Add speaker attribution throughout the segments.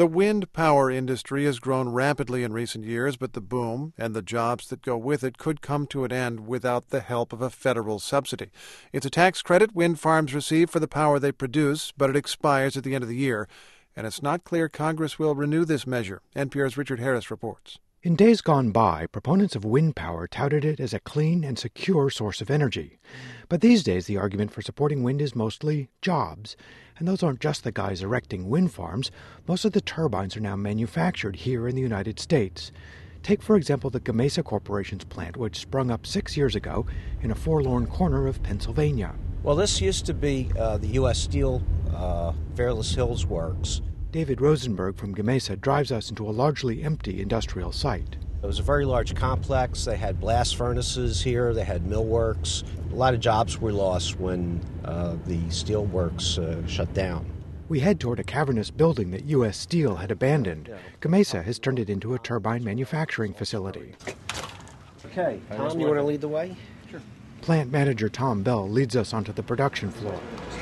Speaker 1: The wind power industry has grown rapidly in recent years, but the boom and the jobs that go with it could come to an end without the help of a federal subsidy. It's a tax credit wind farms receive for the power they produce, but it expires at the end of the year, and it's not clear Congress will renew this measure. NPR's Richard Harris reports.
Speaker 2: In days gone by, proponents of wind power touted it as a clean and secure source of energy. But these days, the argument for supporting wind is mostly jobs. And those aren't just the guys erecting wind farms. Most of the turbines are now manufactured here in the United States. Take, for example, the Gamesa Corporation's plant, which sprung up 6 years ago in a forlorn corner of Pennsylvania.
Speaker 3: Well, this used to be the U.S. Steel Fairless Hills Works.
Speaker 2: David Rosenberg from Gamesa drives us into a largely empty industrial site.
Speaker 3: It was a very large complex. They had blast furnaces here. They had millworks. A lot of jobs were lost when the steel works shut down.
Speaker 2: We head toward a cavernous building that U.S. Steel had abandoned. Gamesa has turned it into a turbine manufacturing facility.
Speaker 3: Okay, Tom, you want to lead the way?
Speaker 2: Sure. Plant manager Tom Bell leads us onto the production floor.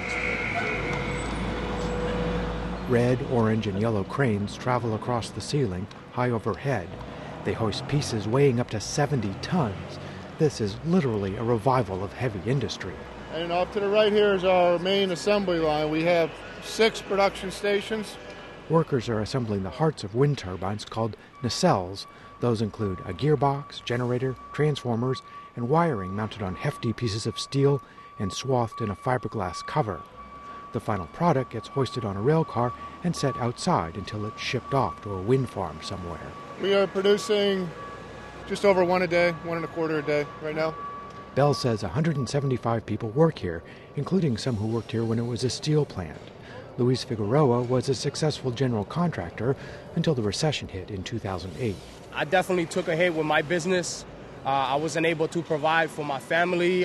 Speaker 2: Red, orange, and yellow cranes travel across the ceiling, high overhead. They hoist pieces weighing up to 70 tons. This is literally a revival of heavy industry.
Speaker 4: And off to the right here is our main assembly line. We have 6 production stations.
Speaker 2: Workers are assembling the hearts of wind turbines called nacelles. Those include a gearbox, generator, transformers, and wiring mounted on hefty pieces of steel and swathed in a fiberglass cover. The final product gets hoisted on a rail car and set outside until it's shipped off to a wind farm somewhere.
Speaker 4: We are producing just over 1 a day, 1.25 a day right now.
Speaker 2: Bell says 175 people work here, including some who worked here when it was a steel plant. Luis Figueroa was a successful general contractor until the recession hit in 2008.
Speaker 5: I definitely took a hit with my business. I wasn't able to provide for my family,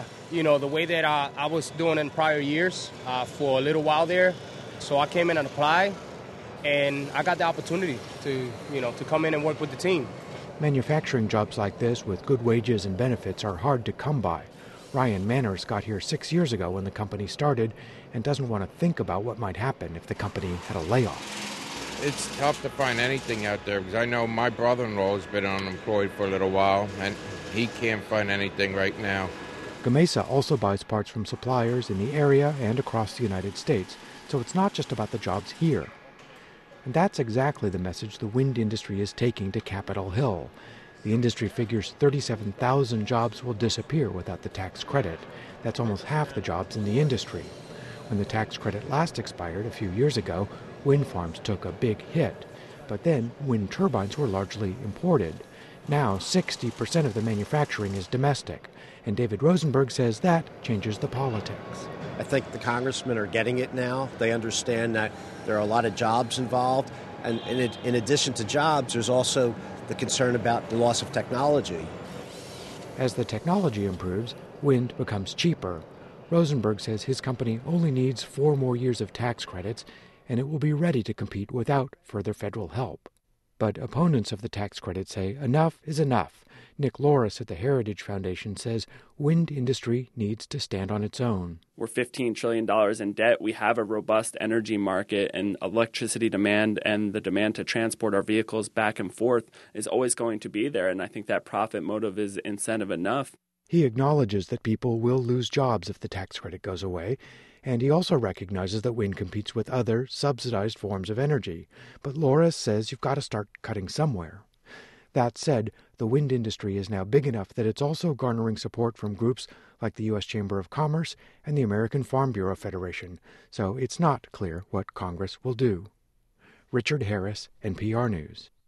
Speaker 5: the way that I was doing in prior years for a little while there. So I came in and applied, and I got the opportunity to come in and work with the team.
Speaker 2: Manufacturing jobs like this with good wages and benefits are hard to come by. Ryan Manners got here 6 years ago when the company started and doesn't want to think about what might happen if the company had a layoff.
Speaker 6: It's tough to find anything out there because I know my brother-in-law has been unemployed for a little while and he can't find anything right now.
Speaker 2: Gamesa also buys parts from suppliers in the area and across the United States, so it's not just about the jobs here. And that's exactly the message the wind industry is taking to Capitol Hill. The industry figures 37,000 jobs will disappear without the tax credit. That's almost half the jobs in the industry. When the tax credit last expired a few years ago, wind farms took a big hit. But then wind turbines were largely imported. Now 60% of the manufacturing is domestic. And David Rosenberg says that changes the politics.
Speaker 3: I think the congressmen are getting it now. They understand that there are a lot of jobs involved. And in addition to jobs, there's also the concern about the loss of technology.
Speaker 2: As the technology improves, wind becomes cheaper. Rosenberg says his company only needs 4 more years of tax credits, and it will be ready to compete without further federal help. But opponents of the tax credit say enough is enough. Nick Loris at the Heritage Foundation says wind industry needs to stand on its own.
Speaker 7: We're $15 trillion in debt. We have a robust energy market, and electricity demand and the demand to transport our vehicles back and forth is always going to be there, and I think that profit motive is incentive enough.
Speaker 2: He acknowledges that people will lose jobs if the tax credit goes away, and he also recognizes that wind competes with other subsidized forms of energy. But Loris says you've got to start cutting somewhere. That said, the wind industry is now big enough that it's also garnering support from groups like the U.S. Chamber of Commerce and the American Farm Bureau Federation, so it's not clear what Congress will do. Richard Harris, NPR News.